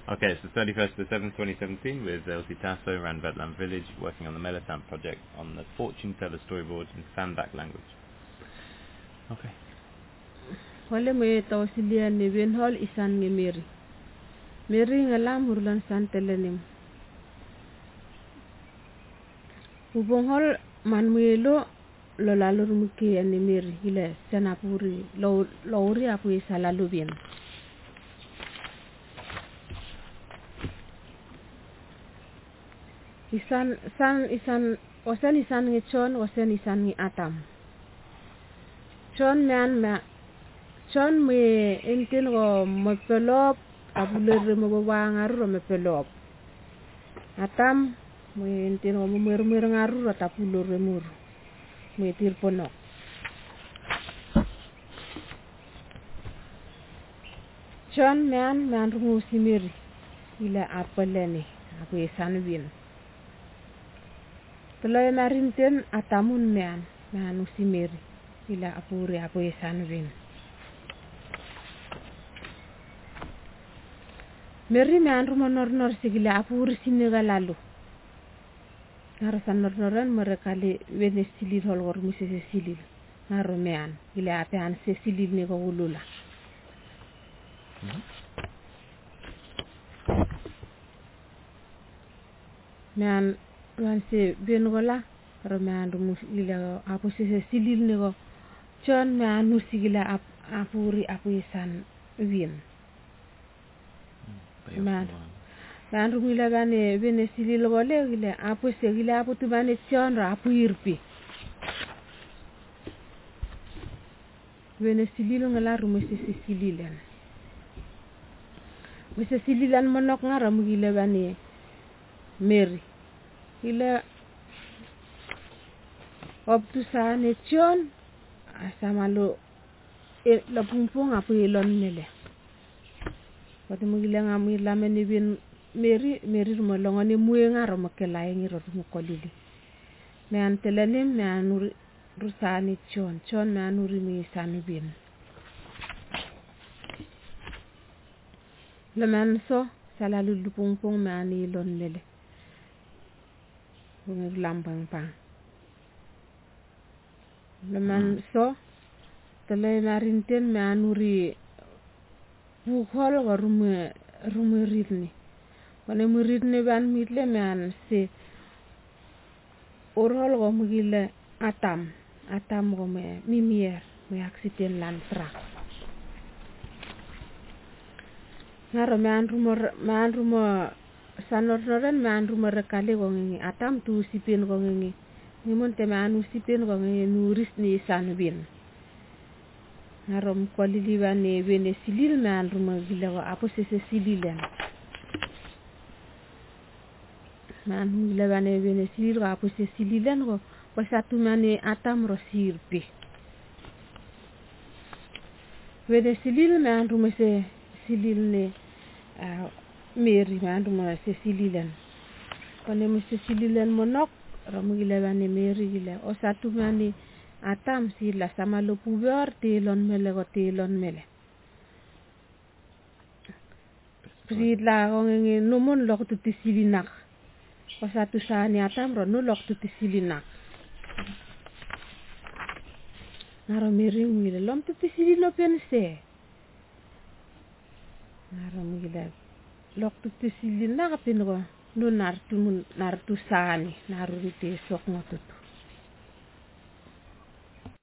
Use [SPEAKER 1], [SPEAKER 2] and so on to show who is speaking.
[SPEAKER 1] Okay, it's the 31st of the 7th, 2017, with Elsie Tasso around Vetland Village, working on the Melatamp project on the Fortune Teller storyboard in Sandak language. Okay.
[SPEAKER 2] Wale me tawsilia ni Benhol isan ni Mary. Mary ngalam hurlan san telenim. Ubonghol manmuelo lo lalur muki ani Mary ile sanapuri lo uri apu isa lalu bien. Isan wasan isan ngi John, wasan isan ngi Atam. John me entin go mapelop abuler mo ngaru mapelop. Atam me entin go mer ngaru tapulur remur. Me tirponok. John man rungu simiri ila apeleni apu isan win. Tulay marinten Atamun man usimiri ila apuri apu isan win. Mary man rumonor sigila apuri siniga lalu. Narasan nornoran merekali wene silil holgor musese silil. Naro man ila apean se silil ni ko ulula. Man se bengola roman rumus ila apu se silil ni ko John man nusigila apuri apu isan win. Man rumila bane bene silil gole gile apu se gile apu tu bane John ra apu irpi. Bene silil ngala rumuse se sililan. Mese sililan monok ngara mugile bane Mary. Gile optu sane John asamalo la pumpung apu ilon mele. Pati mugile ngamir lameni bin Mary rumolongoni muenga romakela ngi rotu kolili. Me antelenim me anuri rusani John me anuri mi sanu bin. Le man so salalu pumpung me ani ilon mele. Bungi lambang pa. Le man so tele marinten me anuri bukhol go rume ritni. Kone muritni ban mitle me an se orhol go mugile Atam go me mimier me accident lan truck. Ngaro me an rumo sanornoren me an rumo rekali go ngi Atam tu sipin go ngi ngimonte me anu sipin go ngi nuris ni sanbin. Ngaro mkolili bane bene silil me an rumo gile go apu se sililen. Man gile bane bene silil go apu se sililen go wasatu mane Atam ro sirpi. Bene silil me an rumo se silil ne Mary me an rumo se sililen. Kone mo se sililen monok ramu gile bane Mary gile osatu mane Atam sila sama lo puber telon mele. Pridla go ngi numon lok tu tisilinak. Osatu sani Atam ro no lok tu tisilinak. Ngaro Mary ngile lom tu tisilino pense. Ngaro ngile lok tu tisilinak pin go no nartu sani naru te sok ngotutu.